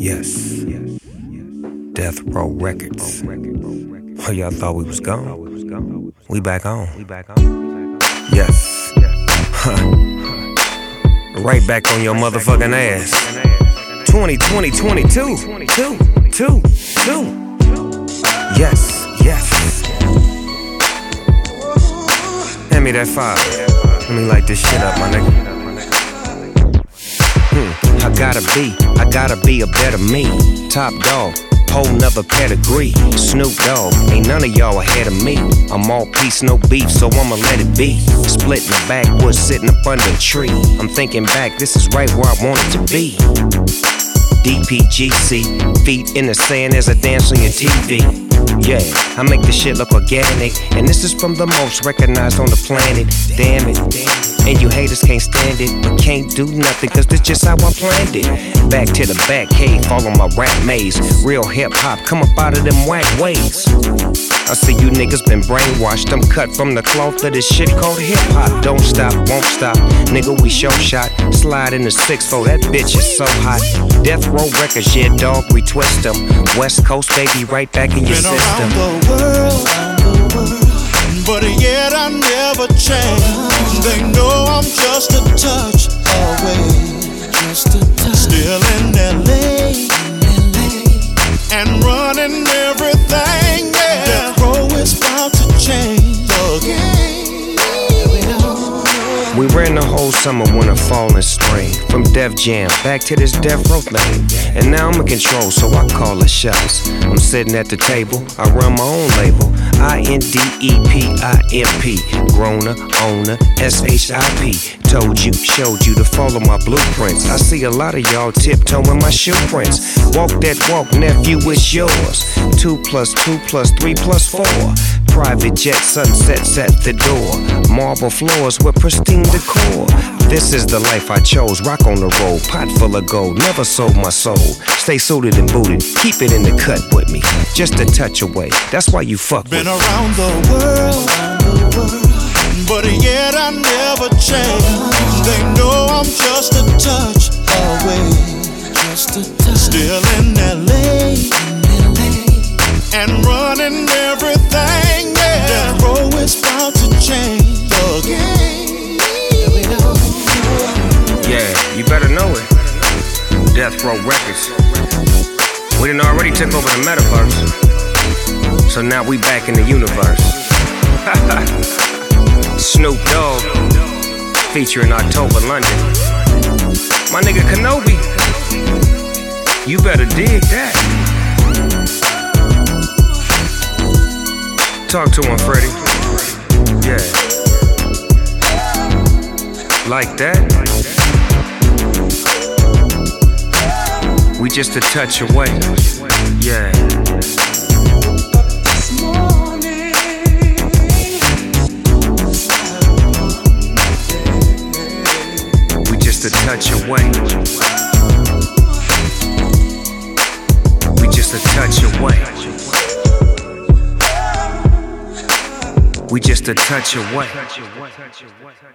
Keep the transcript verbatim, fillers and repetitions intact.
Yes. Death Row Records. Oh, y'all thought we was gone? We back on. Yes. Huh. Right back on your motherfucking ass. twenty, twenty, twenty-two. Two, two, two. Yes, yes. Hand me that fire. Let me light this shit up, my nigga. Hmm. I gotta be, I gotta be a better me. Top dog, whole nother pedigree. Snoop Dogg, ain't none of y'all ahead of me. I'm all peace, no beef, so I'ma let it be. Split in the backwoods, sitting up under a tree. I'm thinking back, this is right where I wanted to be. D P G C, feet in the sand as I dance on your T V. Yeah, I make this shit look organic, and this is from the most recognized on the planet. Damn it, and you haters can't stand it, but can't do nothing, cause this just how I planned it. Back to the back cave, follow my rap maze. Real hip-hop, come up out of them whack ways. I see you niggas been brainwashed. I'm cut from the cloth of this shit called hip-hop. Don't stop, won't stop, nigga, we show shot. Slide in the six four, that bitch is so hot. Death Row Records, yeah, dog, we twist them. West Coast, baby, right back in your been system. Around the world, around the world, but yet I never change. They know I'm just a touch away, just a touch. Still in L A, in L A, and running everything. Yeah, Death Row is about to change again. We ran the whole summer, winter, fall, and spring. From Def Jam back to this Death Row thing. And now I'm in control, so I call the shots. I'm sitting at the table, I run my own label. I N D E P I M P, Groner, owner, S H I P. Told you, showed you to follow my blueprints. I see a lot of y'all tiptoeing my shoe prints. Walk that walk, nephew, it's yours. Two plus two plus three plus four. Private jet sunsets at the door. Marble floors with pristine decor. This is the life I chose. Rock on the road, pot full of gold. Never sold my soul. Stay suited and booted. Keep it in the cut with me. Just a touch away. That's why you fuck with me. Been around the world, but yet I never change. They know I'm just a touch away, just a touch. Still in L A, and running everything. Yeah, Death Row is about to change again. Yeah, you better know it. Death Row Records. We done already took over the metaverse, so now we back in the universe. Snoop Dogg, featuring October London. My nigga Kenobi, you better dig that. Talk to him, Freddie. Yeah. Like that? We just a touch away. Yeah. We just a touch away. We just a touch away. We just a touch away.